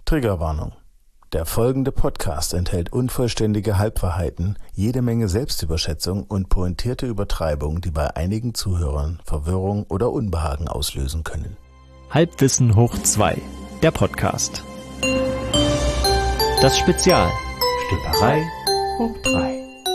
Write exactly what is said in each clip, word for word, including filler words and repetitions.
Triggerwarnung. Der folgende Podcast enthält unvollständige Halbwahrheiten, jede Menge Selbstüberschätzung und pointierte Übertreibung, die bei einigen Zuhörern Verwirrung oder Unbehagen auslösen können. Halbwissen hoch zwei, der Podcast. Das Spezial. Stümperei hoch drei.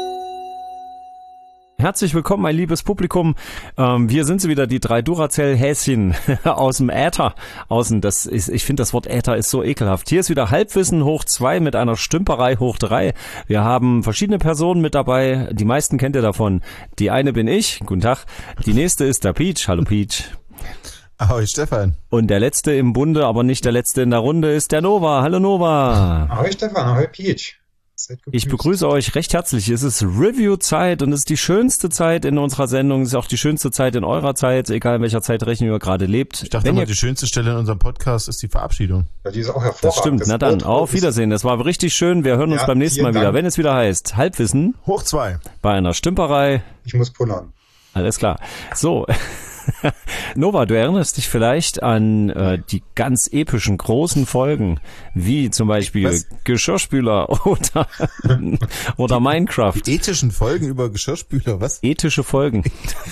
Herzlich willkommen, mein liebes Publikum. Ähm, wir sind wieder, die drei Duracell-Häschen aus dem Äther. Außen, das ist, ich finde, das Wort Äther ist so ekelhaft. Hier ist wieder Halbwissen hoch zwei mit einer Stümperei hoch drei. Wir haben verschiedene Personen mit dabei. Die meisten kennt ihr davon. Die eine bin ich. Guten Tag. Die nächste ist der Peach. Hallo Peach. Ahoi Stefan. Und der letzte im Bunde, aber nicht der letzte in der Runde, ist der Nova. Hallo Nova. Ahoi Stefan, ahoi Peach. Ich begrüße euch recht herzlich. Es ist Review-Zeit und es ist die schönste Zeit in unserer Sendung. Es ist auch die schönste Zeit in eurer Zeit, egal in welcher Zeitrechnung ihr gerade lebt. Ich dachte Wenn mal, ihr... die schönste Stelle in unserem Podcast ist die Verabschiedung. Ja, die ist auch hervorragend. Das stimmt. Na dann, auf Wiedersehen. Das war richtig schön. Wir hören uns ja, beim nächsten Mal wieder, Dank. wenn es wieder heißt Halbwissen hoch zwei bei einer Stümperei. Ich muss pullern. Alles klar. So. Nova, du erinnerst dich vielleicht an äh, die ganz epischen, großen Folgen, wie zum Beispiel Was? Geschirrspüler oder, oder Minecraft. Die ethischen Folgen über Geschirrspüler, was? Ethische Folgen.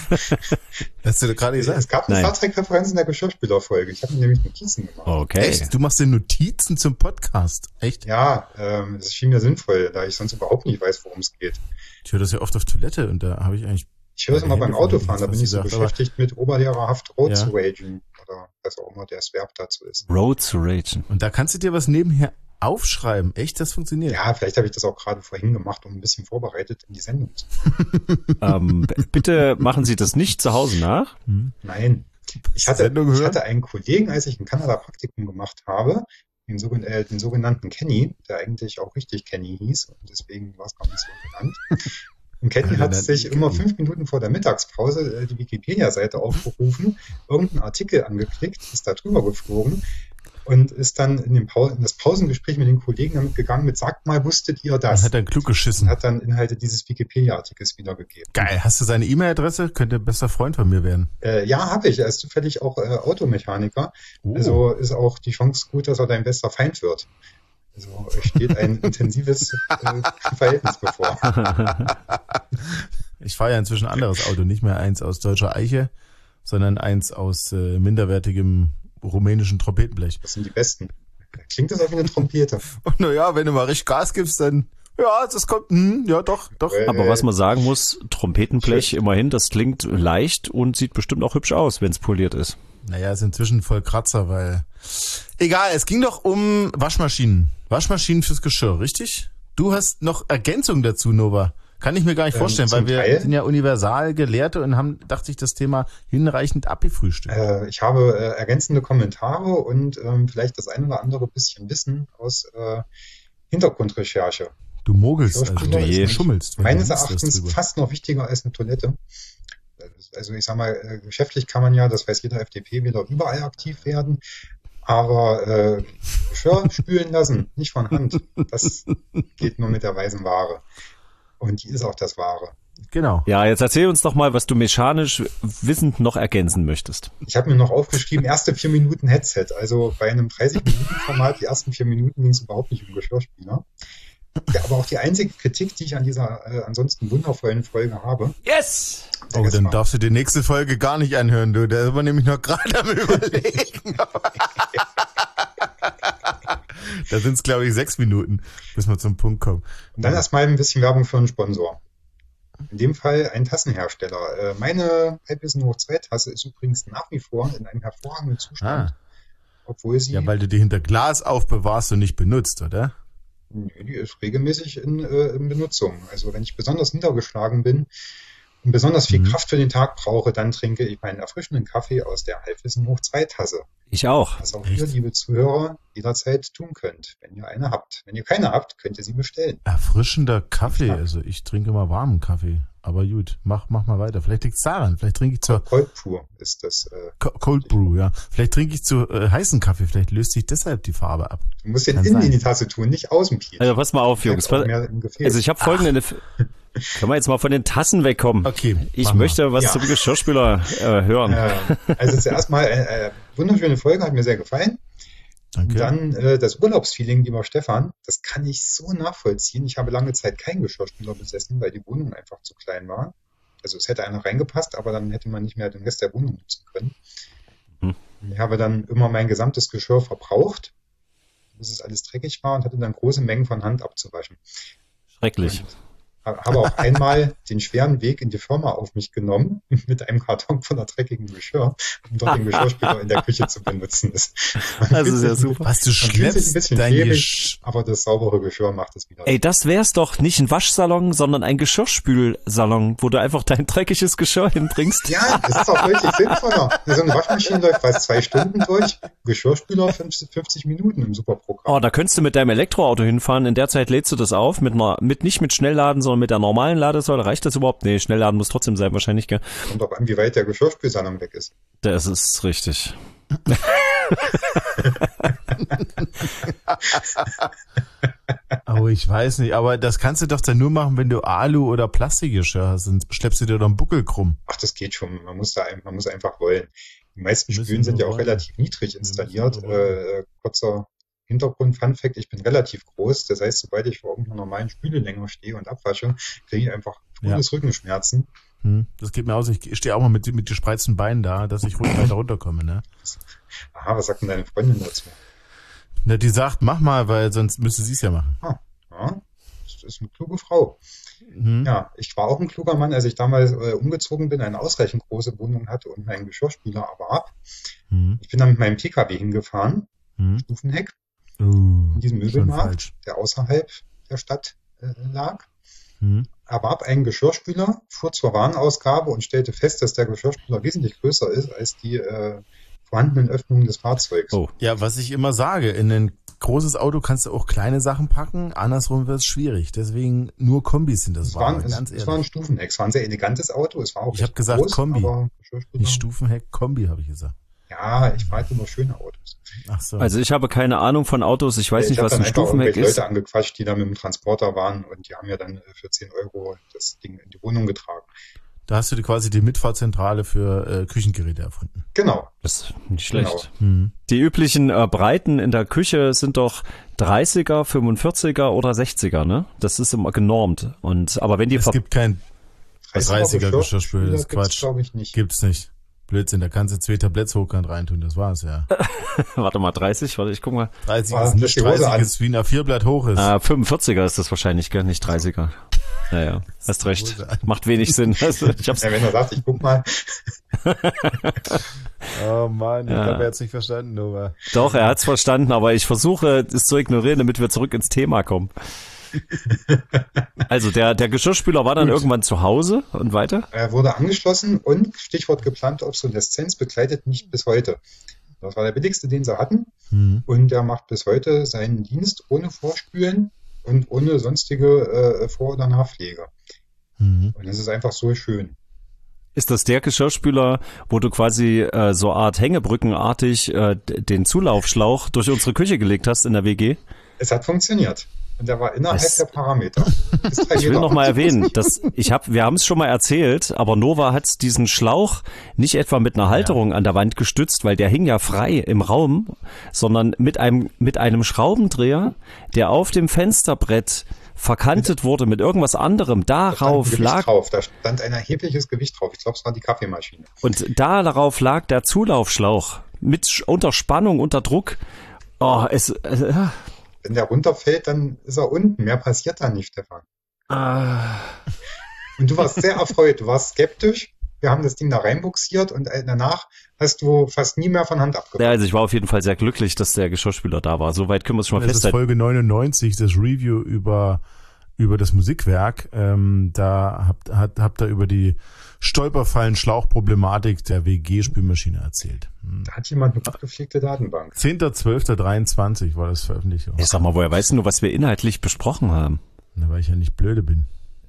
Hast du gerade gesagt? Es gab eine Nein. Star Trek-Referenz in der Geschirrspülerfolge. Ich habe mir nämlich Notizen gemacht. Okay. Echt? Du machst dir Notizen zum Podcast? Echt? Ja, ähm, es schien mir sinnvoll, da ich sonst überhaupt nicht weiß, worum es geht. Ich höre das ja oft auf Toilette und da habe ich eigentlich... Ich höre es immer beim Autofahren, da was bin ich sie so sagt, beschäftigt mit oberlehrerhaft Road Ja. zu ragen. Oder was auch immer der Verb dazu ist. Road to Ragen. Und da kannst du dir was nebenher aufschreiben. Echt? Das funktioniert? Ja, vielleicht habe ich das auch gerade vorhin gemacht, um ein bisschen vorbereitet in die Sendung zu ähm, b- bitte machen Sie das nicht zu Hause nach. Nein. Ich hatte, Sendung ich hören? hatte einen Kollegen, als ich in Kanada Praktikum gemacht habe, den, sogen, äh, den sogenannten Kenny, der eigentlich auch richtig Kenny hieß und deswegen war es gar nicht so genannt. Und Kenny Ja, hat der sich nannte immer Kenny. fünf Minuten vor der Mittagspause äh, die Wikipedia-Seite aufgerufen, irgendeinen Artikel angeklickt, ist da drüber geflogen und ist dann in, den Pau- in das Pausengespräch mit den Kollegen damit gegangen mit, sagt mal, wusstet ihr Und das? hat dann klug Und geschissen. hat dann Inhalte dieses Wikipedia-Artikels wiedergegeben. Geil. Hast du seine E-Mail-Adresse? Könnte ein bester Freund von mir werden. Äh, ja, habe ich. Er ist zufällig auch äh, Automechaniker. Oh. Also ist auch die Chance gut, dass er dein bester Feind wird. Also euch steht ein intensives äh, Verhältnis bevor. Ich fahre ja inzwischen ein anderes Auto, nicht mehr eins aus deutscher Eiche, sondern eins aus äh, minderwertigem rumänischen Trompetenblech. Das sind die Besten. Klingt das auch wie eine Trompete? Und naja, wenn du mal richtig Gas gibst, dann, ja, das kommt, hm, ja doch, doch. Äh, Aber was man sagen muss, Trompetenblech immerhin, das klingt leicht und sieht bestimmt auch hübsch aus, wenn es poliert ist. Naja, ist inzwischen voll Kratzer, weil... Egal, es ging doch um Waschmaschinen. Waschmaschinen fürs Geschirr, richtig? Du hast noch Ergänzung dazu, Nova. Kann ich mir gar nicht Ähm, vorstellen, zum weil wir Teil. sind ja universal Gelehrte und haben, dachte ich, das Thema hinreichend abgefrühstückt. Äh, ich habe äh, ergänzende Kommentare und ähm, vielleicht das ein oder andere bisschen Wissen aus äh, Hintergrundrecherche. Du mogelst, also Schauspieler du ist nicht schummelst. weil Meines du liest was Erachtens drüber. fast noch wichtiger als eine Toilette. Also ich sag mal, äh, geschäftlich kann man ja, das weiß jeder F D P, wieder überall aktiv werden. Aber äh, Geschirr spülen lassen, nicht von Hand. Das geht nur mit der weißen Ware. Und die ist auch das Wahre. Genau. Ja, jetzt erzähl uns doch mal, was du mechanisch wissend noch ergänzen möchtest. Ich habe mir noch aufgeschrieben, erste vier Minuten Headset. Also bei einem dreißig-Minuten-Format, die ersten vier Minuten ging es überhaupt nicht um Geschirrspüler. Ja, aber auch die einzige Kritik, die ich an dieser äh, ansonsten wundervollen Folge habe. Yes! Oh, dann darfst du die nächste Folge gar nicht anhören, du. Da sind wir nämlich noch gerade am Überlegen. Da sind es, glaube ich, sechs Minuten, bis wir zum Punkt kommen. Und dann erstmal ein bisschen Werbung für einen Sponsor. In dem Fall ein Tassenhersteller. Äh, meine Halbwissen hoch zwei Tasse ist übrigens nach wie vor in einem hervorragenden Zustand. Ah. Obwohl sie, Ja, weil du die hinter Glas aufbewahrst und nicht benutzt, oder? nee, die ist regelmäßig in, äh, in Benutzung. Also wenn ich besonders niedergeschlagen bin und besonders viel Mhm. Kraft für den Tag brauche, dann trinke ich meinen erfrischenden Kaffee aus der Halbwissen hoch zwei Tasse. Ich auch. Was auch Echt? ihr, liebe Zuhörer, jederzeit tun könnt, wenn ihr eine habt. Wenn ihr keine habt, könnt ihr sie bestellen. Erfrischender Kaffee. Ja. Also ich trinke immer warmen Kaffee. Aber gut, mach, mach mal weiter. Vielleicht liegt's daran. Vielleicht trinke ich zur Cold Brew ist das. Äh, Co- Cold Brew, ja. Vielleicht trinke ich zu äh, heißen Kaffee. Vielleicht löst sich deshalb die Farbe ab. du musst den Kann innen sein. in die Tasse tun, nicht außen, Piet. Also pass mal auf, Jungs. Bleibt auch mehr im Gefäß. Also ich habe folgende... Können wir jetzt mal von den Tassen wegkommen? Okay. Ich mach mal. möchte was Ja. zum Geschirrspüler äh, hören. Äh, also zuerst mal, äh, äh, wunderschöne Folge, hat mir sehr gefallen. Danke. Und dann äh, das Urlaubsfeeling, lieber Stefan, das kann ich so nachvollziehen. Ich habe lange Zeit keinen Geschirrspüler besessen, weil die Wohnung einfach zu klein war. Also es hätte einer reingepasst, aber dann hätte man nicht mehr den Rest der Wohnung nutzen können. Hm. Ich habe dann immer mein gesamtes Geschirr verbraucht, bis es alles dreckig war und hatte dann große Mengen von Hand abzuwaschen. Schrecklich. Und habe auch einmal den schweren Weg in die Firma auf mich genommen, mit einem Karton voller dreckigem Geschirr, um dort den Geschirrspüler in der Küche zu benutzen. Das, Das ist ja super. Was, du man fühlt sich ein schleppst bisschen dein schäbig, Gesch... aber das saubere Geschirr macht es wieder. Ey, das wär's doch nicht ein Waschsalon, sondern ein Geschirrspülsalon, wo du einfach dein dreckiges Geschirr hinbringst. Ja, das ist auch deutlich sinnvoller. So eine Waschmaschine läuft fast zwei Stunden durch, Geschirrspüler fünfzig Minuten im Superprogramm. Oh, da könntest du mit deinem Elektroauto hinfahren. In der Zeit lädst du das auf, mit einer, mit nicht mit Schnellladen, sondern mit der normalen Ladesäule. Reicht das überhaupt? Nee, Schnellladen muss trotzdem sein, wahrscheinlich, gell? Kommt auch an, wie weit der Geschirrspülsalon weg ist. Das ist richtig. Oh, ich weiß nicht, aber das kannst du doch dann nur machen, wenn du Alu- oder Plastikgeschirr hast. Dann schleppst du dir doch einen Buckel krumm. Ach, das geht schon. Man muss da, ein- man muss einfach wollen. Die meisten Müssen Spülen sind wir ja auch wollen. relativ niedrig installiert. Müssen wir wollen. Äh, kurzer Hintergrund, Fun Fact, ich bin relativ groß. Das heißt, sobald ich vor irgendeiner normalen Spüle länger stehe und abwasche, kriege ich einfach Ja. gutes Rückenschmerzen. Hm, das geht mir aus. Ich stehe auch mal mit, mit gespreizten Beinen da, dass ich ruhig weiter runterkomme, ne? Aha, was sagt denn deine Freundin dazu? Na, die sagt, mach mal, weil sonst müsste sie es ja machen. Ah, ja, das ist eine kluge Frau. Hm? Ja, ich war auch ein kluger Mann, als ich damals äh, umgezogen bin, eine ausreichend große Wohnung hatte und meinen Geschirrspüler erwarb. Hm? Ich bin dann mit meinem P K W hingefahren, Hm? Stufenheck, Uh, in diesem schon Möbelmarkt, falsch. der außerhalb der Stadt äh, lag. Hm? Erwarb einen Geschirrspüler, fuhr zur Warenausgabe und stellte fest, dass der Geschirrspüler wesentlich größer ist als die äh, vorhandenen Öffnungen des Fahrzeugs. Oh. Ja, was ich immer sage, in ein großes Auto kannst du auch kleine Sachen packen, andersrum wird es schwierig. Deswegen nur Kombis sind das Es war, Wahre, es, ganz es war ein ehrlich. Stufenheck, es war ein sehr elegantes Auto, es war auch Ich recht hab gesagt groß, Kombi. aber Geschirrspüler, Nicht Stufenheck, Kombi, habe ich gesagt. ja, ich fahre halt immer schöne Autos. Ach so. Also ich habe keine Ahnung von Autos. Ich weiß ich nicht, hab was dann ein einfach Stufenheck irgendwelche ist. Leute angequatscht, die da mit dem Transporter waren und die haben ja dann äh, für zehn Euro das Ding in die Wohnung getragen. Da hast du quasi die Mitfahrzentrale für äh, Küchengeräte erfunden. Genau. Das ist nicht schlecht. Genau. Hm. Die üblichen äh, Breiten in der Küche sind doch dreißiger, fünfundvierziger oder sechziger, ne? Das ist immer genormt. Und aber wenn die Es Ver- gibt kein dreißiger Geschirrspüler, das ist gibt's, Quatsch. glaube ich, nicht. Gibt's nicht. Blödsinn, da kannst du zwei Tabletts hochkant reintun, das war's ja. warte mal, dreißig, warte, ich guck mal. dreißig Ah, ist lass nicht die Hose dreißig an. ist wie ein A vier Blatt hoch ist. Äh, fünfundvierziger ist das wahrscheinlich, gell? Nicht dreißiger. Naja, hast recht. Hose an. Macht wenig Sinn. Also, ich hab's, Ja, wenn er sagt, ich guck mal, Oh Mann, ich Ja. habe jetzt nicht verstanden, Nova. doch, er hat's verstanden, aber ich versuche es zu ignorieren, damit wir zurück ins Thema kommen. Also der, der Geschirrspüler war dann Gut. irgendwann zu Hause und weiter? er wurde angeschlossen und Stichwort geplante Obsoleszenz begleitet mich bis heute. Das war der billigste, den sie hatten. Hm. Und der macht bis heute seinen Dienst ohne Vorspülen und ohne sonstige äh, Vor- oder Nachpflege. Hm. Und es ist einfach so schön. Ist das der Geschirrspüler, wo du quasi äh, so Art Hängebrückenartig äh, d- den Zulaufschlauch durch unsere Küche gelegt hast in der W G? Es hat funktioniert. Und der war innerhalb Es- der Parameter. Ist drei Ich will Meter. noch mal erwähnen, dass ich hab, wir haben es schon mal erzählt, aber Nova hat diesen Schlauch nicht etwa mit einer Halterung an der Wand gestützt, weil der hing ja frei im Raum, sondern mit einem mit einem Schraubendreher, der auf dem Fensterbrett verkantet wurde mit irgendwas anderem. Da stand ein Darauf Gewicht lag drauf. Da stand ein erhebliches Gewicht drauf. Ich glaube, es war die Kaffeemaschine. und da darauf lag der Zulaufschlauch mit Sch- unter Spannung, unter Druck. Oh, es äh, Wenn der runterfällt, dann ist er unten. Mehr passiert da nicht, Stefan. äh, Und du warst sehr erfreut. Du warst skeptisch. Wir haben das Ding da reinbuxiert und danach hast du fast nie mehr von Hand ja, abgefangen. also ich war auf jeden Fall sehr glücklich, dass der Geschirrspüler da war. Soweit können wir es schon mal Das ist festhalten. Folge neunundneunzig, das Review über, über das Musikwerk. Ähm, da habt, hat, habt ihr über die Stolperfallen-Schlauchproblematik der W G-Spülmaschine erzählt. Hm. Da hat jemand eine gut gepflegte Datenbank. zehnter zwölfter dreiundzwanzig war das Veröffentlichung. Ich sag mal, woher weißt du nur, was wir inhaltlich besprochen haben? Na, weil ich ja nicht blöde bin.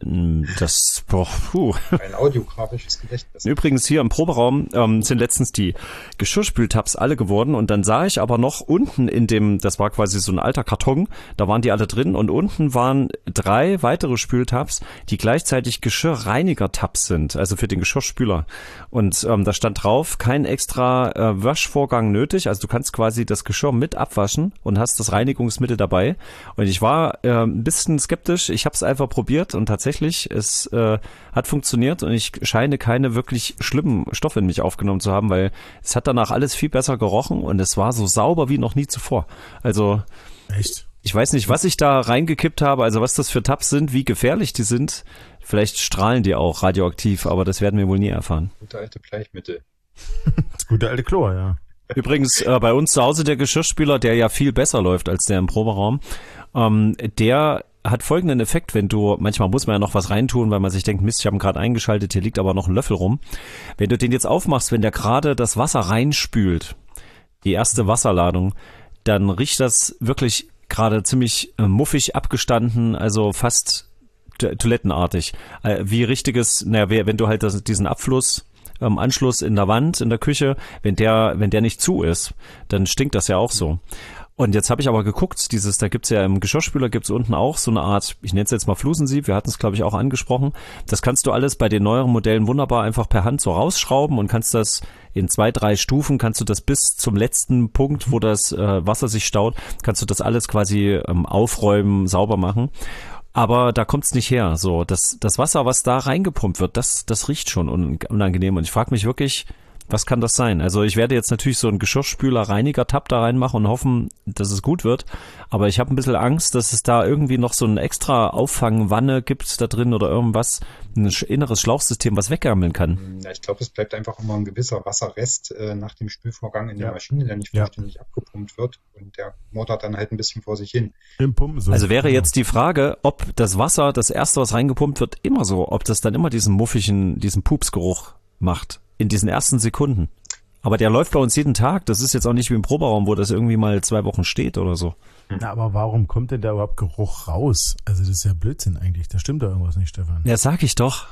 Das, boah, puh. Ein audiografisches Gedächtnis. Übrigens hier im Proberaum ähm, sind letztens die Geschirrspültabs alle geworden und dann sah ich aber noch unten in dem, das war quasi so ein alter Karton, da waren die alle drin und unten waren drei weitere Spültabs, die gleichzeitig Geschirrreiniger-Tabs sind, also für den Geschirrspüler. Und ähm, da stand drauf, kein extra äh, Waschvorgang nötig, also du kannst quasi das Geschirr mit abwaschen und hast das Reinigungsmittel dabei. Und ich war äh, ein bisschen skeptisch, ich habe es einfach probiert und tatsächlich es äh, hat funktioniert und ich scheine keine wirklich schlimmen Stoffe in mich aufgenommen zu haben, weil es hat danach alles viel besser gerochen und es war so sauber wie noch nie zuvor. Also echt? Ich weiß nicht, was ich da reingekippt habe, also was das für Tabs sind, wie gefährlich die sind. Vielleicht strahlen die auch radioaktiv, aber das werden wir wohl nie erfahren. Gute alte Bleichmittel. Das gute alte Chlor, ja. Übrigens, äh, bei uns zu Hause der Geschirrspüler, der ja viel besser läuft als der im Proberaum, ähm, der hat folgenden Effekt, wenn du, manchmal muss man ja noch was reintun, weil man sich denkt, Mist, ich habe ihn gerade eingeschaltet, hier liegt aber noch ein Löffel rum. Wenn du den jetzt aufmachst, wenn der gerade das Wasser reinspült, die erste Wasserladung, dann riecht das wirklich gerade ziemlich äh, muffig abgestanden, also fast to- toilettenartig. Äh, wie richtiges, naja, wenn du halt das, diesen Abfluss ähm, Anschluss in der Wand, in der Küche, wenn der, wenn der nicht zu ist, dann stinkt das ja auch so. Und jetzt habe ich aber geguckt, dieses, da gibt's ja im Geschirrspüler gibt's unten auch so eine Art, ich nenne es jetzt mal Flusensieb, wir hatten es glaube ich auch angesprochen. Das kannst du alles bei den neueren Modellen wunderbar einfach per Hand so rausschrauben und kannst das in zwei, drei Stufen, kannst du das bis zum letzten Punkt, wo das äh, Wasser sich staut, kannst du das alles quasi ähm, aufräumen, sauber machen. Aber da kommt's nicht her. So, das, das Wasser, was da reingepumpt wird, das, das riecht schon unangenehm. Und ich frage mich wirklich, was kann das sein? Also ich werde jetzt natürlich so einen Geschirrspüler-Reiniger-Tab da reinmachen und hoffen, dass es gut wird. Aber ich habe ein bisschen Angst, dass es da irgendwie noch so eine extra Auffangwanne gibt da drin oder irgendwas, ein inneres Schlauchsystem, was weggammeln kann. Ja, ich glaube, es bleibt einfach immer ein gewisser Wasserrest äh, nach dem Spülvorgang in der Ja. Maschine, der nicht Ja. vollständig abgepumpt wird und der motort dann halt ein bisschen vor sich hin. Im Pumpen so. Also wäre jetzt die Frage, ob das Wasser, das erste, was reingepumpt wird, immer so, ob das dann immer diesen muffigen, diesen Pupsgeruch macht. In diesen ersten Sekunden. Aber der läuft bei uns jeden Tag. Das ist jetzt auch nicht wie im Proberaum, wo das irgendwie mal zwei Wochen steht oder so. Na, aber warum kommt denn da überhaupt Geruch raus? Also das ist ja Blödsinn eigentlich. Da stimmt da irgendwas nicht, Stefan. Ja, sag ich doch.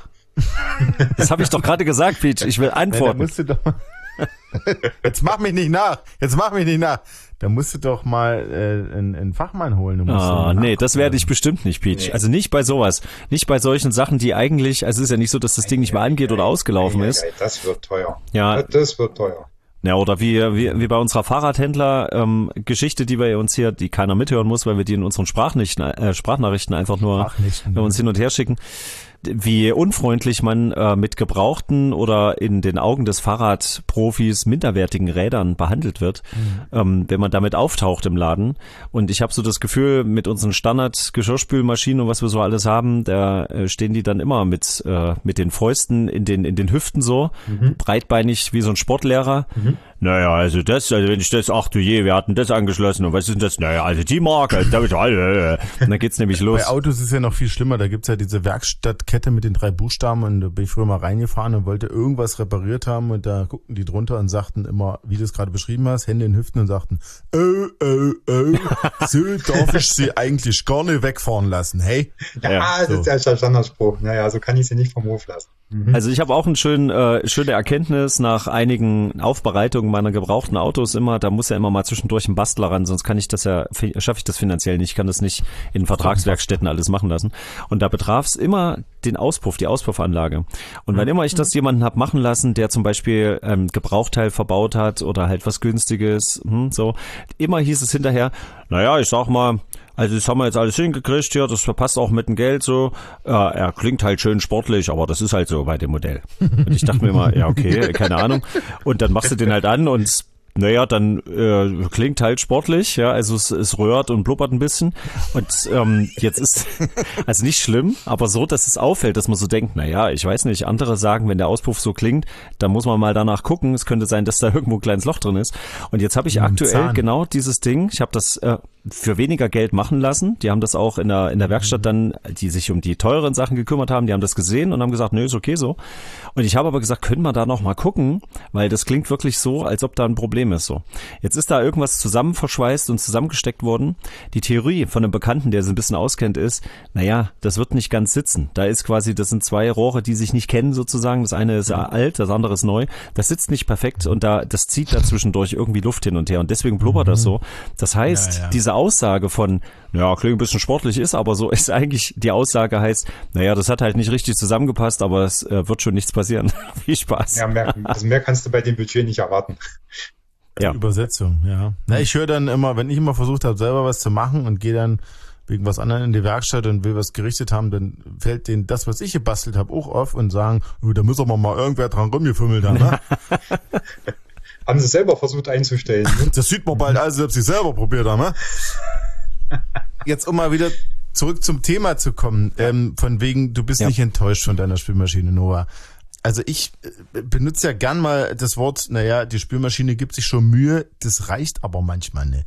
Das habe ich doch gerade gesagt, Peach. Ich will Ja, da antworten. musst du doch Jetzt mach mich nicht nach. Jetzt mach mich nicht nach. Da musst du doch mal äh, einen, einen Fachmann holen. Du musst Ah, mal nee, das werde ich nachgucken. bestimmt nicht, Peach. Nee. Also nicht bei sowas. Nicht bei solchen Sachen, die eigentlich, also es ist ja nicht so, dass das Ding nicht mehr angeht oder ausgelaufen Ei, ei, ist. ei, Das wird teuer. Ja. Das wird teuer. Ja, oder wie, wie, wie bei unserer Fahrradhändler-Geschichte, die wir uns hier, die keiner mithören muss, weil wir die in unseren Sprachnachrichten, äh, Sprachnachrichten einfach nur Sprachnachrichten, wir uns hin und her schicken. Wie unfreundlich man äh, mit gebrauchten oder in den Augen des Fahrradprofis minderwertigen Rädern behandelt wird, mhm. ähm, wenn man damit auftaucht im Laden. Und ich habe so das Gefühl, mit unseren Standard-Geschirrspülmaschinen und was wir so alles haben, da äh, stehen die dann immer mit äh, mit den Fäusten in den in den Hüften so, mhm. breitbeinig wie so ein Sportlehrer. Mhm. Naja, also das, also wenn ich das, ach du je, wir hatten das angeschlossen und was ist denn das? Naja, also die Marke, da und dann geht's nämlich los. Bei Autos ist ja noch viel schlimmer, da gibt's ja diese Werkstattkette mit den drei Buchstaben und da bin ich früher mal reingefahren und wollte irgendwas repariert haben und da guckten die drunter und sagten immer, wie du es gerade beschrieben hast, Hände in den Hüften und sagten, oh, oh, oh, so darf ich sie eigentlich gar nicht wegfahren lassen, hey? Ja, Ja, das so. ist ja der Standardspruch. Naja, so kann ich sie nicht vom Hof lassen. Mhm. Also ich habe auch eine schön, äh, schöne Erkenntnis nach einigen Aufbereitungen meiner gebrauchten Autos immer, da muss ja immer mal zwischendurch ein Bastler ran, sonst kann ich das ja, schaffe ich das finanziell nicht, ich kann das nicht in Vertragswerkstätten alles machen lassen. Und da betraf es immer den Auspuff, die Auspuffanlage. Und wann immer ich das jemanden hab machen lassen, der zum Beispiel ähm, Gebrauchteil verbaut hat oder halt was Günstiges, hm, so, immer hieß es hinterher, naja, ich sag mal, also das haben wir jetzt alles hingekriegt hier, das verpasst auch mit dem Geld so. Äh, er klingt halt schön sportlich, aber das ist halt so bei dem Modell. Und ich dachte mir immer, ja okay, keine Ahnung. Und dann machst du den halt an und naja, dann äh, klingt halt sportlich, ja, also es, es röhrt und blubbert ein bisschen. Und ähm, jetzt ist, also nicht schlimm, aber so, dass es auffällt, dass man so denkt, naja, ich weiß nicht, andere sagen, wenn der Auspuff so klingt, dann muss man mal danach gucken. Es könnte sein, dass da irgendwo ein kleines Loch drin ist. Und jetzt habe ich Im aktuell Zahn. genau dieses Ding, ich habe das, äh, für weniger Geld machen lassen. Die haben das auch in der in der Werkstatt dann, die sich um die teuren Sachen gekümmert haben, die haben das gesehen und haben gesagt, nö, ist okay so. Und ich habe aber gesagt, können wir da noch mal gucken, weil das klingt wirklich so, als ob da ein Problem ist so. Jetzt ist da irgendwas zusammen verschweißt und zusammengesteckt worden. Die Theorie von einem Bekannten, der sich ein bisschen auskennt, ist, naja, das wird nicht ganz sitzen. Da ist quasi, das sind zwei Rohre, die sich nicht kennen sozusagen. Das eine ist alt, das andere ist neu. Das sitzt nicht perfekt und da das zieht da zwischendurch irgendwie Luft hin und her und deswegen blubbert das so. Das heißt, ja, ja. diese Aussage von, ja, klingt ein bisschen sportlich, ist aber so, ist eigentlich, die Aussage heißt, naja, das hat halt nicht richtig zusammengepasst, aber es äh, wird schon nichts passieren. Viel Spaß. Ja, mehr, also mehr kannst du bei dem Budget nicht erwarten. Ja. Übersetzung, ja. Na, ich höre dann immer, wenn ich immer versucht habe, selber was zu machen und gehe dann wegen was anderem in die Werkstatt und will was gerichtet haben, dann fällt denen das, was ich gebastelt habe, auch auf und sagen, oh, da muss aber mal irgendwer dran rumgefummelt haben, ne? Haben sie selber versucht einzustellen. Ne? Das sieht man bald, also ob sie selber probiert haben, ne? Jetzt, um mal wieder zurück zum Thema zu kommen, ähm, von wegen, du bist ja. nicht enttäuscht von deiner Spülmaschine, Noah. Also ich benutze ja gern mal das Wort, naja, die Spülmaschine gibt sich schon Mühe, das reicht aber manchmal nicht.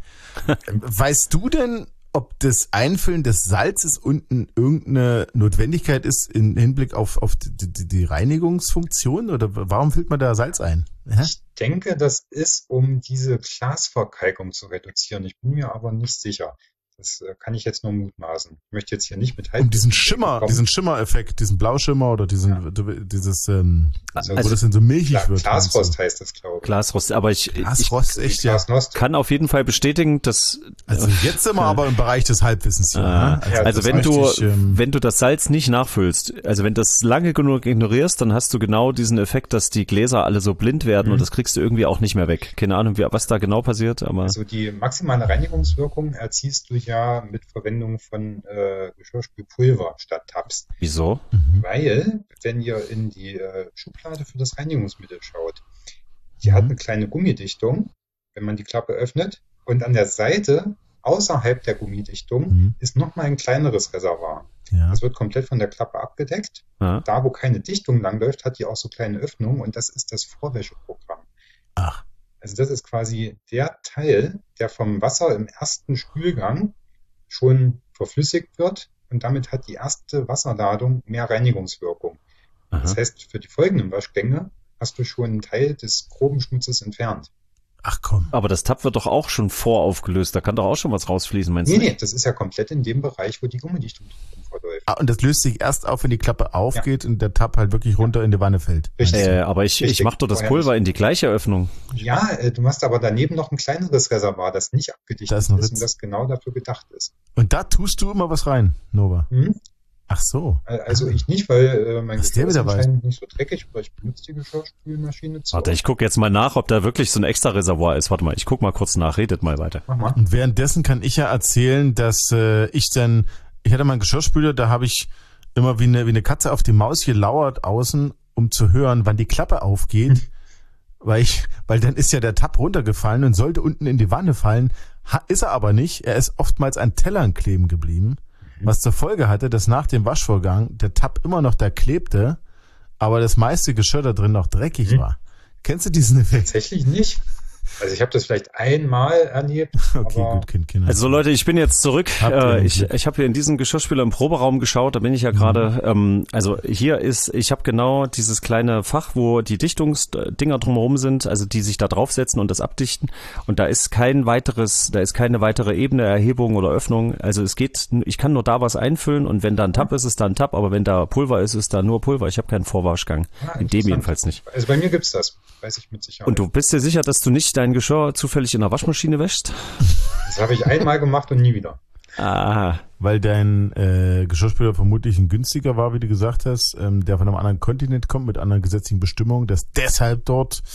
Weißt du denn, ob das Einfüllen des Salzes unten irgendeine Notwendigkeit ist im Hinblick auf, auf die, die, die Reinigungsfunktion? Oder warum füllt man da Salz ein? Hä? Ich denke, das ist, um diese Glasverkalkung zu reduzieren. Ich bin mir aber nicht sicher. Das äh, kann ich jetzt nur mutmaßen. Ich möchte jetzt hier nicht mit Um diesen Schimmer, kommen. diesen Schimmereffekt, diesen Blauschimmer oder diesen, ja. dieses, ähm, also, wo das dann so milchig Gla- wird. Glasrost heißt das, glaube ich. Glasrost, aber ich, Glasrost, ich, echt, ja. kann auf jeden Fall bestätigen, dass... Also jetzt sind wir aber im Bereich des Halbwissens hier. Ah, ne? Also, also wenn richtig, du, ähm, wenn du das Salz nicht nachfüllst, also wenn das lange genug ignorierst, dann hast du genau diesen Effekt, dass die Gläser alle so blind werden mhm. und das kriegst du irgendwie auch nicht mehr weg. Keine Ahnung, wie, was da genau passiert, aber... Also die maximale Reinigungswirkung erzielst du ja mit Verwendung von äh, Geschirrspülpulver statt Tabs. Wieso? Mhm. Weil, wenn ihr in die äh, Schublade für das Reinigungsmittel schaut, die mhm. hat eine kleine Gummidichtung, wenn man die Klappe öffnet, und an der Seite, außerhalb der Gummidichtung, mhm. ist nochmal ein kleineres Reservoir. Ja. Das wird komplett von der Klappe abgedeckt. Ja. Da, wo keine Dichtung langläuft, hat die auch so kleine Öffnungen und das ist das Vorwäscheprogramm. Ach. Also das ist quasi der Teil, der vom Wasser im ersten Spülgang schon verflüssigt wird und damit hat die erste Wasserladung mehr Reinigungswirkung. Aha. Das heißt, für die folgenden Waschgänge hast du schon einen Teil des groben Schmutzes entfernt. Ach komm. Aber das Tab wird doch auch schon voraufgelöst, da kann doch auch schon was rausfließen, meinst nee, du? Nee, nee, das ist ja komplett in dem Bereich, wo die Gummidichtung verläuft. Ah, und das löst sich erst auf, wenn die Klappe aufgeht ja. und der Tab halt wirklich runter in die Wanne fällt. Richtig. Äh, aber ich, ich mach doch das Pulver in die gleiche Öffnung. Ja, äh, du machst aber daneben noch ein kleineres Reservoir, das nicht abgedichtet das ist, ist und das genau dafür gedacht ist. Und da tust du immer was rein, Nova? Hm? Ach so. Also ich nicht, weil äh, mein Was Geschirr der ist wieder anscheinend nicht so dreckig, aber ich benutze die Geschirrspülmaschine zu. Warte, ich gucke jetzt mal nach, ob da wirklich so ein extra Reservoir ist. Warte mal, ich guck mal kurz nach, redet mal weiter. Mach mal. Und währenddessen kann ich ja erzählen, dass äh, ich dann, ich hatte mal einen Geschirrspüler, da habe ich immer wie eine, wie eine Katze auf die Maus gelauert außen, um zu hören, wann die Klappe aufgeht. Hm. Weil ich, weil dann ist ja der Tab runtergefallen und sollte unten in die Wanne fallen. Ha, ist er aber nicht. Er ist oftmals an Tellern kleben geblieben. Was zur Folge hatte, dass nach dem Waschvorgang der Tab immer noch da klebte, aber das meiste Geschirr da drin noch dreckig mhm. war. Kennst du diesen Effekt? Tatsächlich nicht. Also ich habe das vielleicht einmal erlebt. Okay, aber gut, Kind, Kinder. Also Leute, ich bin jetzt zurück. Äh, ich ich habe hier in diesen Geschirrspüler im Proberaum geschaut. Da bin ich ja gerade. Mhm. Ähm, also hier ist, ich habe genau dieses kleine Fach, wo die Dichtungsdinger drumherum sind, also die sich da draufsetzen und das abdichten. Und da ist kein weiteres, da ist keine weitere Ebene, Erhebung oder Öffnung. Also es geht, ich kann nur da was einfüllen und wenn da ein Tab ist, ist da ein Tab. Aber wenn da Pulver ist, ist da nur Pulver. Ich habe keinen Vorwaschgang. Ah, in dem jedenfalls nicht. Also bei mir gibt's das. Weiß ich mit Sicherheit. Und du bist dir sicher, dass du nicht dein Geschirr zufällig in der Waschmaschine wäschst? Das habe ich einmal gemacht und nie wieder. Ah. Weil dein äh, Geschirrspüler vermutlich ein günstiger war, wie du gesagt hast, ähm, der von einem anderen Kontinent kommt, mit anderen gesetzlichen Bestimmungen, dass deshalb dort...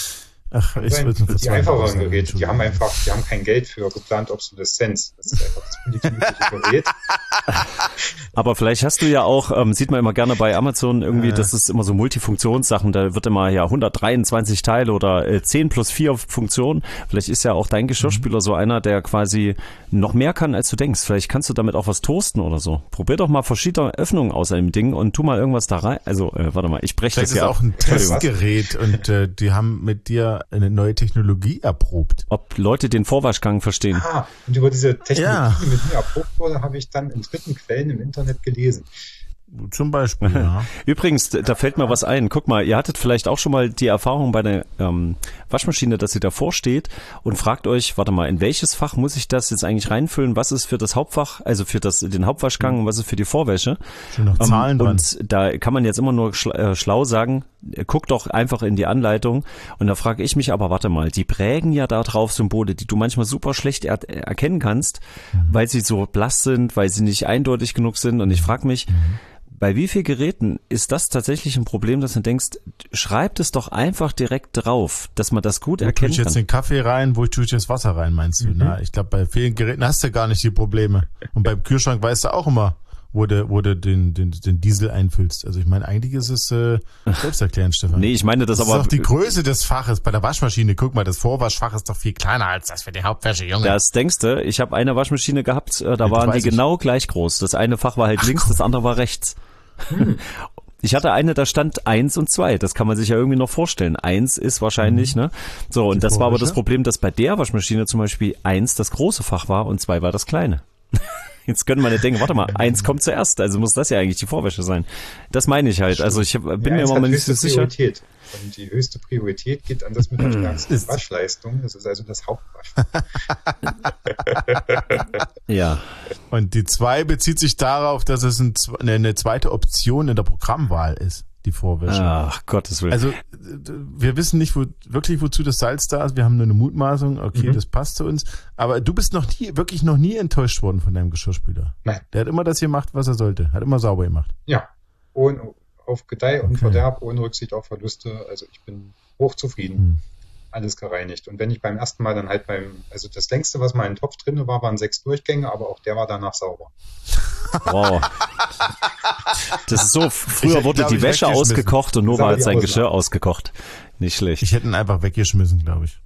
Ach, ich Nein, die einfacheren Geräte, die haben einfach, die haben kein Geld für geplant Obsoleszenz. Das ist einfach das billigste Gerät. Aber vielleicht hast du ja auch, ähm, sieht man immer gerne bei Amazon irgendwie, äh. das ist immer so Multifunktionssachen, da wird immer ja hundertdreiundzwanzig Teile oder äh, zehn plus vier Funktionen. Vielleicht ist ja auch dein Geschirrspüler mhm. so einer, der quasi noch mehr kann, als du denkst. Vielleicht kannst du damit auch was toasten oder so. Probier doch mal verschiedene Öffnungen aus einem Ding und tu mal irgendwas da rein. Also, äh, warte mal, ich breche das ja ja auch ein Testgerät und äh, die haben mit dir eine neue Technologie erprobt. Ob Leute den Vorwaschgang verstehen. Ah, und über diese Technologie, Ja. die mit mir erprobt wurde, habe ich dann in dritten Quellen im Internet gelesen. Zum Beispiel, ja. Übrigens, da fällt mir was ein. Guck mal, ihr hattet vielleicht auch schon mal die Erfahrung bei der ähm, Waschmaschine, dass sie davor steht und fragt euch, warte mal, in welches Fach muss ich das jetzt eigentlich reinfüllen? Was ist für das Hauptfach, also für das den Hauptwaschgang und was ist für die Vorwäsche? Schon noch Zahlen ähm, dran. Und da kann man jetzt immer nur schla äh, schlau sagen, äh, guck doch einfach in die Anleitung. Und da frage ich mich aber, warte mal, die prägen ja da drauf Symbole, die du manchmal super schlecht er erkennen kannst, mhm. weil sie so blass sind, weil sie nicht eindeutig genug sind. Und ich frage mich, mhm. bei wie vielen Geräten ist das tatsächlich ein Problem, dass du denkst, schreibt es doch einfach direkt drauf, dass man das gut wo erkennen tue ich jetzt kann. den Kaffee rein, wo tue ich das Wasser rein, meinst du? Mhm. Na, ich glaube, bei vielen Geräten hast du gar nicht die Probleme. Und beim Kühlschrank weißt du auch immer, wo du, wo du den, den, den Diesel einfüllst. Also ich meine, eigentlich ist es äh, selbsterklärend, Stefan. Nee, ich meine das, das aber... ist doch die Größe des Faches. Bei der Waschmaschine, guck mal, das Vorwaschfach ist doch viel kleiner als das für die Hauptwäsche, Junge. Das denkst du, ich habe eine Waschmaschine gehabt, äh, da Ja, waren die weiß ich. genau gleich groß. Das eine Fach war halt Ach, links, das andere war rechts. Hm. Ich hatte eine, da stand eins und zwei. Das kann man sich ja irgendwie noch vorstellen. Eins ist wahrscheinlich, mhm. ne? So, und die das war aber Vorwäsche? das Problem, dass bei der Waschmaschine zum Beispiel eins das große Fach war und zwei war das kleine. Jetzt können wir nicht denken, warte mal, eins kommt zuerst, also muss das ja eigentlich die Vorwäsche sein. Das meine ich halt. Also ich bin Ja, mir eins immer hat mal nicht höchste so sicher. Priorität. Und die höchste Priorität geht an das mit der stärksten Waschleistung. Das ist also das Hauptwasch. Ja. Und die zwei bezieht sich darauf, dass es ein, eine, eine zweite Option in der Programmwahl ist, die Vorwäsche. Ach, Gottes Willen. Also wir wissen nicht wo, wirklich, wozu das Salz da ist. Wir haben nur eine Mutmaßung. Okay, Mhm. das passt zu uns. Aber du bist noch nie, wirklich noch nie enttäuscht worden von deinem Geschirrspüler. Nein. Der hat immer das gemacht, was er sollte. Hat immer sauber gemacht. Ja. Und auf Gedeih und Okay. Verderb, ohne Rücksicht auf Verluste. Also ich bin hochzufrieden. Hm. Alles gereinigt. Und wenn ich beim ersten Mal dann halt beim, also das längste, was mal in den Topf drin war, waren sechs Durchgänge, aber auch der war danach sauber. Wow. Das ist so, früher Ich wurde glaub, die ich Wäsche weggeschmissen. ausgekocht und Das Nova war hat die sein Ausnahme. Geschirr ausgekocht. Nicht schlecht. Ich hätte ihn einfach weggeschmissen, glaube ich.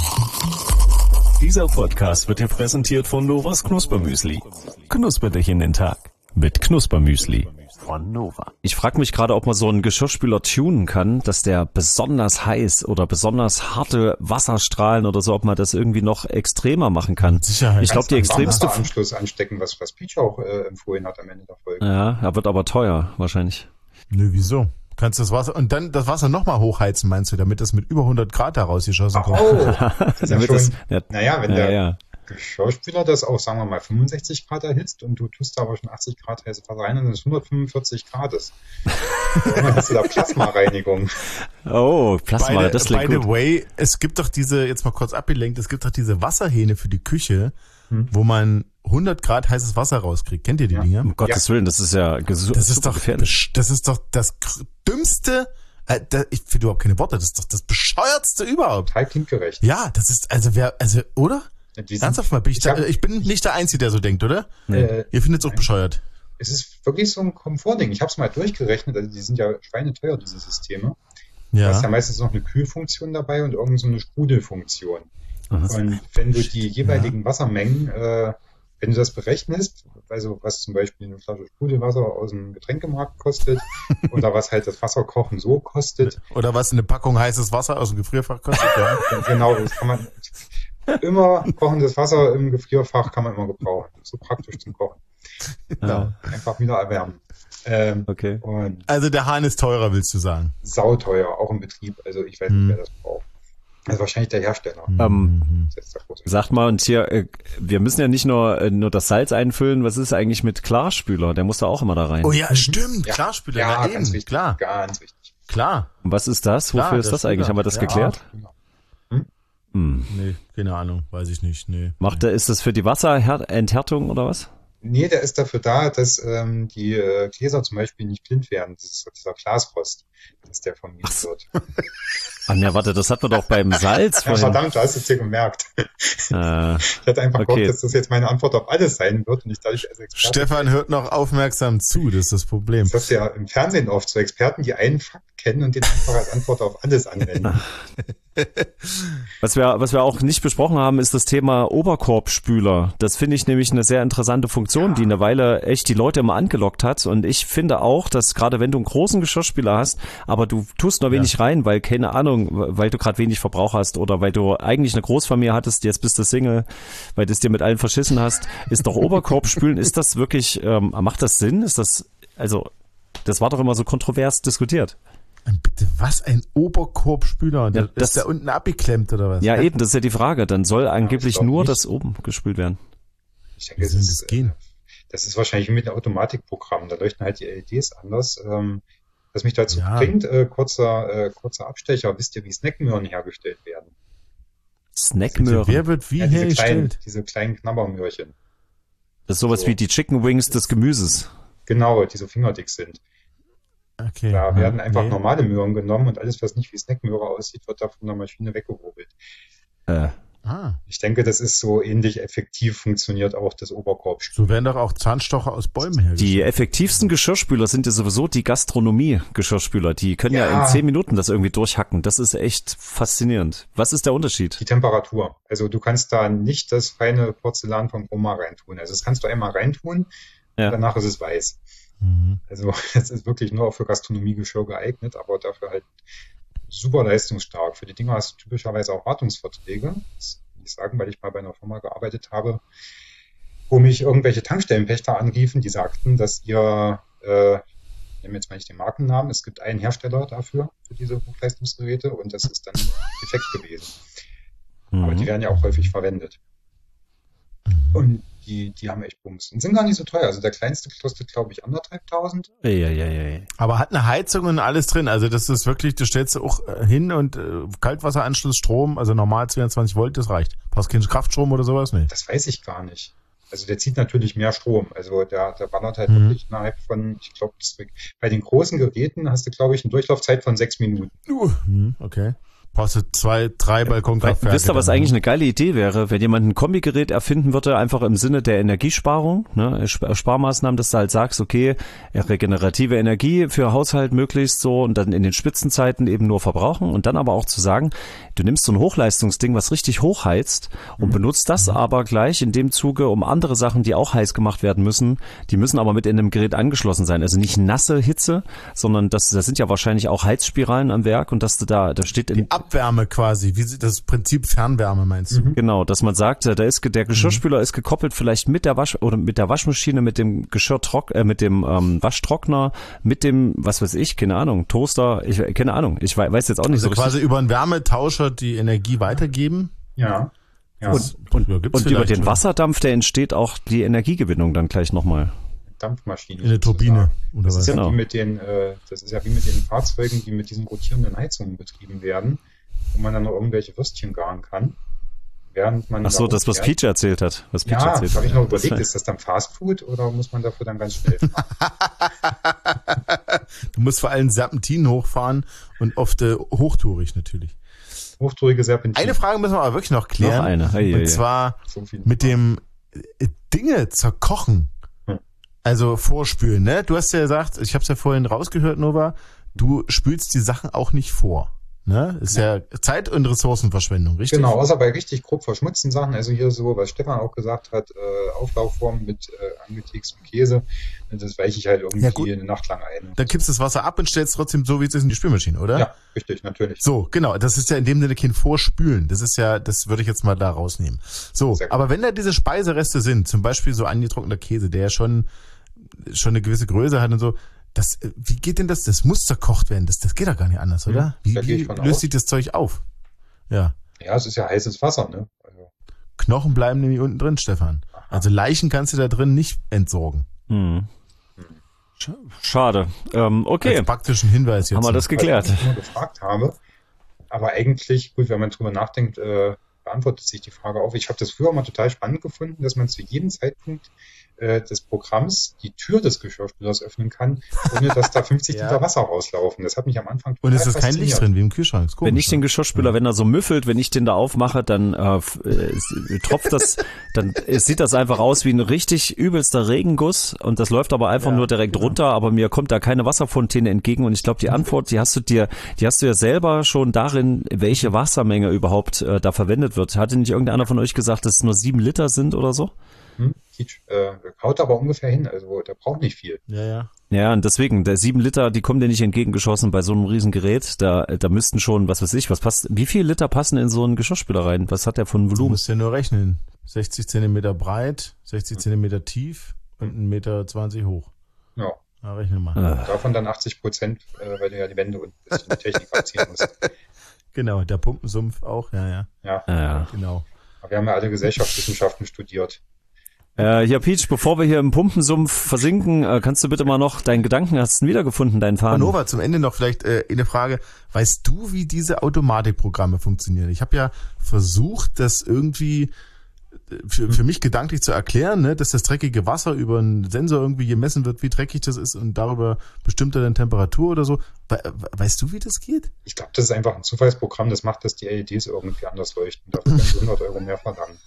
Dieser Podcast wird dir präsentiert von Novas Knuspermüsli. Knusper dich in den Tag mit Knuspermüsli von Nova. Ich frage mich gerade, ob man so einen Geschirrspüler tunen kann, dass der besonders heiß oder besonders harte Wasserstrahlen oder so, ob man das irgendwie noch extremer machen kann. Sicherheit. Ich glaube, die Kannst einen extremste... Anschluss anstecken, was, was Peach auch äh, empfohlen hat am Ende der Folge. Ja, er wird aber teuer, wahrscheinlich. Nö, wieso? Kannst das Wasser, und dann das Wasser nochmal hochheizen, meinst du, damit das mit über hundert Grad da rausgeschossen kommt? Oh, das ist ja Damit schon, das- ja, naja, wenn ja, der ja. Geschirrspüler das auch, sagen wir mal, fünfundsechzig Grad erhitzt und du tust da aber schon achtzig Grad heiße Wasser rein, dann ist es hundertfünfundvierzig Grad ist. Dann hast du da Plasmareinigung. Oh, Plasma, by, das by klingt the gut. way, es gibt doch diese, jetzt mal kurz abgelenkt, es gibt doch diese Wasserhähne für die Küche, Hm. wo man hundert Grad heißes Wasser rauskriegt. Kennt ihr die Ja. Dinger? Um Gottes Willen, das ist ja ges- Das ist super doch, gefährlich. das ist doch das gr- dümmste, äh, da, ich finde überhaupt keine Worte, das ist doch das bescheuertste überhaupt. Total kindgerecht. Ja, das ist, also wer, also, oder? Die sind- Ernsthaft mal, bin ich, ich da, hab- ich bin nicht der Einzige, der so denkt, oder? Äh, Ihr findet es auch bescheuert. es ist wirklich so ein Komfortding. Ich habe es mal durchgerechnet, also die sind ja schweineteuer, diese Systeme. Da ist ja Ja. meistens noch eine Kühlfunktion dabei und irgend so eine Sprudelfunktion. Aha. Und wenn du die jeweiligen Wassermengen, äh, wenn du das berechnest, also was zum Beispiel eine Flasche Sprudelwasser aus dem Getränkemarkt kostet oder was halt das Wasserkochen so kostet, Oder was, eine Packung heißes Wasser aus dem Gefrierfach kostet, ja. dann genau, das kann man immer, kochendes Wasser im Gefrierfach kann man immer gebrauchen. Das ist so praktisch zum Kochen. Genau. Einfach wieder erwärmen. Ähm, Okay. Und Also der Hahn ist teurer, willst du sagen? sauteuer, auch im Betrieb. Also ich weiß Hm. nicht, wer das braucht. Also wahrscheinlich der Hersteller. Ähm, Mhm. Das ist jetzt der große Sagt mal, und hier, äh, wir müssen ja nicht nur, äh, nur das Salz einfüllen, was ist eigentlich mit Klarspüler? Der muss da auch immer da rein. Oh ja, stimmt, Ja. Klarspüler, Ja, ja, ganz eben, wichtig. klar, Ganz wichtig. klar. Und was ist das? Klar, Wofür ist der das eigentlich? Spüler. Haben wir das Ja. geklärt? Hm. Nee, keine Ahnung, weiß ich nicht, nee. Macht der, ist das für die Wasserenthärtung oder was? Nee, der ist dafür da, dass ähm, die äh, Gläser zum Beispiel nicht blind werden. Das ist dieser Glasrost, dass der vermieden wird. Ah, ne, warte, das hat man doch beim Salz Ja, vorhin. verdammt, du hast es dir gemerkt. Äh, Ich hatte einfach Okay. gehofft, dass das jetzt meine Antwort auf alles sein wird und ich dadurch als Experte. Stefan hört noch aufmerksam zu, das ist das Problem. Das hast du ja im Fernsehen oft so Experten, die einen Fakt kennen und den einfach als Antwort auf alles anwenden. Was wir, was wir auch nicht besprochen haben, ist das Thema Oberkorbspüler. Das finde ich nämlich eine sehr interessante Funktion, die eine Weile echt die Leute immer angelockt hat. Und ich finde auch, dass gerade wenn du einen großen Geschirrspüler hast, aber du tust nur wenig ja. rein, weil, keine Ahnung, weil du gerade wenig Verbrauch hast oder weil du eigentlich eine Großfamilie hattest, jetzt bist du Single, weil du es dir mit allen verschissen hast, ist doch Oberkorbspülen, ist das wirklich, ähm, macht das Sinn? Ist das, also, das war doch immer so kontrovers diskutiert. Bitte, was, ein Oberkorbspüler? Ja, das, ist der unten abgeklemmt oder was? Ja, eben, das ist ja die Frage. Dann soll angeblich ja, nur nicht. das oben gespült werden. Ich denke, das ist, das, gehen? das ist wahrscheinlich mit einem Automatikprogramm. Da leuchten halt die L E Ds anders. Ähm, was mich dazu ja. bringt, äh, kurzer, äh, kurzer Abstecher. Wisst ihr, wie Snackmöhren hergestellt werden? Snackmöhren? Wer wird wie ja, diese hergestellt? Kleinen, diese kleinen Knabbermöhrchen. Das ist sowas so. wie die Chicken Wings des Gemüses. Genau, die so fingerdick sind. Okay, da ja, werden einfach nee. normale Möhren genommen und alles, was nicht wie Snackmöhre aussieht, wird da von der Maschine weggehobelt. Äh. Ah. Ich denke, das ist so ähnlich effektiv, funktioniert auch das Oberkorbspüler. So werden doch auch Zahnstocher aus Bäumen hergestellt. Die effektivsten Geschirrspüler sind ja sowieso die Gastronomie-Geschirrspüler. Die können ja. ja in zehn Minuten das irgendwie durchhacken. Das ist echt faszinierend. Was ist der Unterschied? Die Temperatur. Also du kannst da nicht das feine Porzellan von Oma reintun. Also das kannst du einmal reintun, ja. danach ist es weiß. Mhm. Also es ist wirklich nur für Gastronomiegeschirr geeignet, aber dafür halt super leistungsstark. Für die Dinger hast du typischerweise auch Wartungsverträge. Das will ich sagen, weil ich mal bei einer Firma gearbeitet habe, wo mich irgendwelche Tankstellenpächter anriefen, die sagten, dass ihr, äh, ich nehme jetzt mal nicht den Markennamen, es gibt einen Hersteller dafür, für diese Hochleistungsgeräte und das ist dann defekt gewesen. Mhm. Aber die werden ja auch häufig verwendet. Mhm. Und Die, die haben echt Bums. Und sind gar nicht so teuer. Also der kleinste kostet, glaube ich, anderthalbtausend. Ja, ja, ja, ja. Aber hat eine Heizung und alles drin. Also das ist wirklich, du stellst auch hin und äh, Kaltwasseranschluss, Strom, also normal zweiundzwanzig Volt, das reicht. Brauchst keinen Kraftstrom oder sowas? Nee. Das weiß ich gar nicht. Also der zieht natürlich mehr Strom. Also der, der ballert halt Mhm. wirklich innerhalb von, ich glaube, bei den großen Geräten hast du, glaube ich, eine Durchlaufzeit von sechs Minuten. Uh, mhm, okay. Brauchst du zwei, drei Balkonkraftwerke. Wisst ihr, was eigentlich eine geile Idee wäre, wenn jemand ein Kombigerät erfinden würde, einfach im Sinne der Energiesparung, ne, Sparmaßnahmen, dass du halt sagst, okay, regenerative Energie für Haushalt möglichst so und dann in den Spitzenzeiten eben nur verbrauchen und dann aber auch zu sagen, du nimmst so ein Hochleistungsding, was richtig hochheizt und mhm. benutzt das mhm. aber gleich in dem Zuge um andere Sachen, die auch heiß gemacht werden müssen, die müssen aber mit in einem Gerät angeschlossen sein, also nicht nasse Hitze, sondern das, das sind ja wahrscheinlich auch Heizspiralen am Werk und dass du da, da steht in Abwärme quasi, wie sie- das Prinzip Fernwärme meinst du? Mhm. Genau, dass man sagt, da ist der Geschirrspüler ist gekoppelt vielleicht mit der Wasch oder mit der Waschmaschine, mit dem Geschirrtrock, äh, mit dem ähm, Waschtrockner, mit dem, was weiß ich, keine Ahnung, Toaster, ich keine Ahnung, ich wei- weiß jetzt auch nicht Also so quasi richtig. über einen Wärmetauscher die Energie weitergeben? Ja. Ja. Und, und, ja, gibt's und über vielleicht, den oder? Wasserdampf, der entsteht auch die Energiegewinnung dann gleich nochmal. Dampfmaschine. In der Turbine, oder Das was? ist ja Genau. wie mit den, äh, das ist ja wie mit den Fahrzeugen, die mit diesen rotierenden Heizungen betrieben werden, wo man dann noch irgendwelche Würstchen garen kann, während man Ach so, da das, was rumfährt. Peach erzählt hat. Was Peach Ja, erzählt da habe ich hat. noch überlegt, ist das dann Fast Food oder muss man dafür dann ganz schnell fahren? Du musst vor allem Serpentinen hochfahren und oft äh, hochtourig natürlich. Hochtourige Serpentinen. Eine Frage müssen wir aber wirklich noch klären. Noch eine. Hey, und hey, zwar So viel. mit dem äh, Dinge zerkochen. Hm. Also vorspülen, ne? Du hast ja gesagt, ich habe es ja vorhin rausgehört, Nova, du spülst die Sachen auch nicht vor. Ne? Ist ja, Zeit- und Ressourcenverschwendung, richtig? Genau, außer bei richtig grob verschmutzten Sachen, also hier so, was Stefan auch gesagt hat, äh, Auflaufform mit äh, angeteakstem Käse, das weiche ich halt irgendwie Ja, gut. eine Nacht lang ein. Dann kippst du das Wasser ab und stellst trotzdem so, wie es ist, in die Spülmaschine, oder? Ja, richtig, natürlich. So, genau. Das ist ja in dem Sinne kein Vorspülen. Das ist ja, das würde ich jetzt mal da rausnehmen. So, Sehr gut. aber wenn da diese Speisereste sind, zum Beispiel so angetrockneter Käse, der ja schon, schon eine gewisse Größe hat und so, das, wie geht denn das? Das muss zerkocht werden. Das, das geht doch gar nicht anders, oder? Wie, da gehe ich wie von löst aus. sich das Zeug auf? Ja. Ja, es ist ja heißes Wasser, ne? Also, Knochen bleiben nämlich unten drin, Stefan. Also Leichen kannst du da drin nicht entsorgen. Hm. Sch- Schade. Ähm, okay, Als praktischen Hinweis jetzt. haben wir das geklärt. was ich immer gefragt habe. Aber eigentlich, gut, wenn man drüber nachdenkt, äh, beantwortet sich die Frage auch. Ich habe das früher mal total spannend gefunden, dass man zu jedem Zeitpunkt äh, des Programms die Tür des Geschirrspülers öffnen kann, ohne dass da fünfzig Ja. Liter Wasser rauslaufen. Das hat mich am Anfang total Und es ist kein fasziniert. Licht drin, wie im Kühlschrank. Ist komisch, Wenn ich den ne? Geschirrspüler, wenn er so müffelt, wenn ich den da aufmache, dann äh, f- äh, es- tropft das, dann äh, sieht das einfach aus wie ein richtig übelster Regenguss und das läuft aber einfach Ja, nur direkt genau. runter, aber mir kommt da keine Wasserfontäne entgegen und ich glaube, die Antwort, die hast du dir, die hast du ja selber schon darin, welche Wassermenge überhaupt äh, da verwendet wird. Hatte nicht irgendeiner von euch gesagt, dass es nur sieben Liter sind oder so? Hm? Kitsch, äh, haut aber ungefähr hin, also der braucht nicht viel. Ja, ja. Ja, und deswegen, der sieben Liter, die kommen dir nicht entgegengeschossen bei so einem riesen Gerät. Da, da müssten schon, was weiß ich, was passt, wie viel Liter passen in so einen Geschirrspüler rein? Was hat der von Du Volumen? musst ja nur rechnen. sechzig Zentimeter breit, sechzig Zentimeter tief und ein Meter zwanzig hoch. Ja, Na, rechne mal. Ah. davon dann achtzig Prozent, äh, weil du ja die Wände und ein bisschen die Technik abziehen musst. Genau, der Pumpensumpf auch, ja, ja, Ja, Ja. genau. aber wir haben ja alle Gesellschaftswissenschaften studiert. Äh, ja, Peach, bevor wir hier im Pumpensumpf versinken, äh, kannst du bitte mal noch deinen Gedanken, hast du ihn wiedergefunden, deinen Faden? Nova, zum Ende noch vielleicht äh, eine Frage. Weißt du, wie diese Automatikprogramme funktionieren? Ich habe ja versucht, das irgendwie äh, für, für mich gedanklich zu erklären, ne, dass das dreckige Wasser über einen Sensor irgendwie gemessen wird, wie dreckig das ist und darüber bestimmt er dann Temperatur oder so. We weißt du, wie das geht? Ich glaube, das ist einfach ein Zufallsprogramm, das macht, dass die L E Ds irgendwie anders leuchten. Dafür können sie hundert Euro mehr verlangen.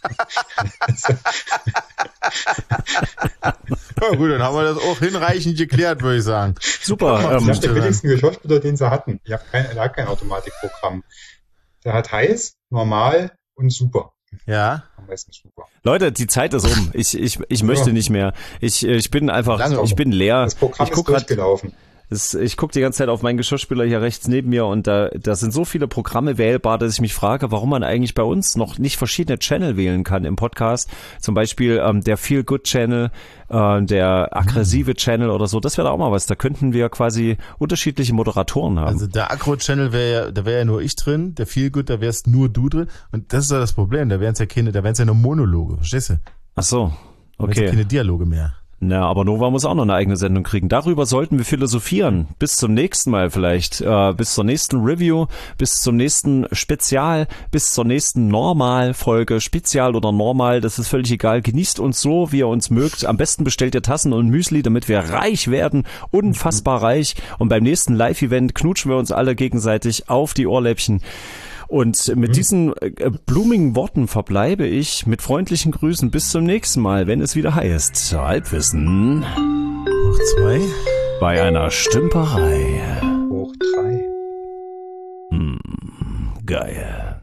Ja gut, dann haben wir das auch hinreichend geklärt, würde ich sagen. Super. Ich Ähm, habe den stimmt. billigsten Geschirrspüler, den sie hatten. Ich hab kein, der hat kein Automatikprogramm. Der hat heiß, normal und super. Ja, Am meisten super. Leute, die Zeit ist um. Ich, ich, ich möchte Ja. nicht mehr. Ich, ich bin einfach, Lange ich bin leer. Das Programm Ich ist guck grad, durchgelaufen. das, ich guck die ganze Zeit auf meinen Geschirrspüler hier rechts neben mir und da, da sind so viele Programme wählbar, dass ich mich frage, warum man eigentlich bei uns noch nicht verschiedene Channel wählen kann im Podcast. Zum Beispiel ähm, der Feel Good Channel, äh, der aggressive Channel oder so. Das wäre da auch mal was. Da könnten wir quasi unterschiedliche Moderatoren haben. also der Agro-Channel wäre ja, da wäre ja nur ich drin, der Feelgood, da wärst nur du drin. Und das ist ja das Problem, da wären es ja keine, da wären es ja nur Monologe, verstehst du? Ach so. Da wären's ja Okay. keine Dialoge mehr. Na, aber Nova muss auch noch eine eigene Sendung kriegen. Darüber sollten wir philosophieren. Bis zum nächsten Mal vielleicht. Äh, bis zur nächsten Review, bis zum nächsten Spezial, bis zur nächsten Normal-Folge. Spezial oder Normal, das ist völlig egal. Genießt uns so, wie ihr uns mögt. Am besten bestellt ihr Tassen und Müsli, damit wir reich werden. Unfassbar reich. Und beim nächsten Live-Event knutschen wir uns alle gegenseitig auf die Ohrläppchen. Und mit diesen äh, blumigen Worten verbleibe ich mit freundlichen Grüßen bis zum nächsten Mal, wenn es wieder heißt Halbwissen Hoch zwei. bei einer Stümperei. Hoch drei. Hm, geil.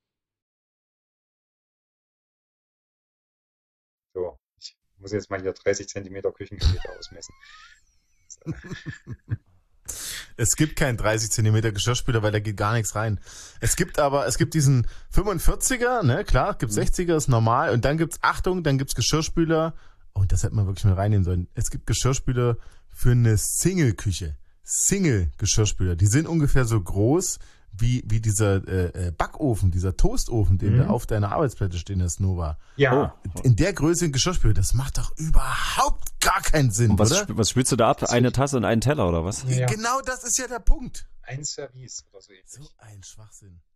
So, ich muss jetzt mal hier dreißig Zentimeter Küchengeräte ausmessen. Es gibt keinen dreißig Zentimeter Geschirrspüler, weil da geht gar nichts rein. Es gibt aber, es gibt diesen fünfundvierziger, ne, klar, gibt sechziger, ist normal. Und dann gibt's, Achtung, dann gibt's Geschirrspüler. Oh, das hätte man wirklich mal reinnehmen sollen. Es gibt Geschirrspüler für eine Single-Küche. Single-Geschirrspüler. Die sind ungefähr so groß wie, wie dieser äh, äh, Backofen, dieser Toastofen, den Mhm. da auf deiner Arbeitsplatte stehen ist, Nova. Ja, In der Größe ein Geschirrspüler, das macht doch überhaupt gar keinen Sinn, Und was, oder? sp- was spielst du da ab? Eine Tasse und einen Teller oder was? ja. Genau das ist ja der Punkt. ein Service oder so ähnlich. So ein Schwachsinn.